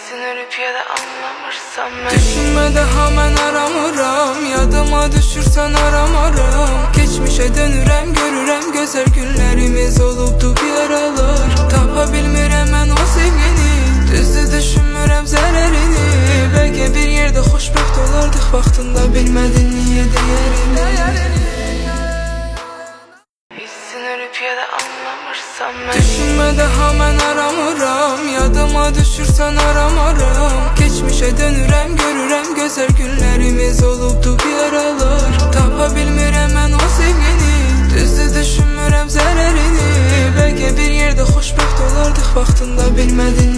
Hissin ölüp ya da anlamırsan beni. Düşünmə daha mən aramıram, yadıma düşürsən aramaram. Keçmişə dönürəm, görürəm gözəl günlərimiz olubdu bir aralar. Tapa bilmirəm mən o sevgini, düzdür düşünmürəm zərərini. Bəlkə bir yerdə xoşbəxt olardıq, vaxtında bilmədin niyə dəyərini. Hissin ölüp ya da anlamırsan beni. Düşünmə daha mən aramıram, yadıma düşürsən aramaram. Keçmişə dönürəm, görürəm gözəl günlərimiz olubdu bir aralar. Tapa bilmirəm mən o sevgini, düzdür düşünmürəm zərərini. Bəlkə bir yerdə xoşbəxt olardıq, vaxtında bilmədin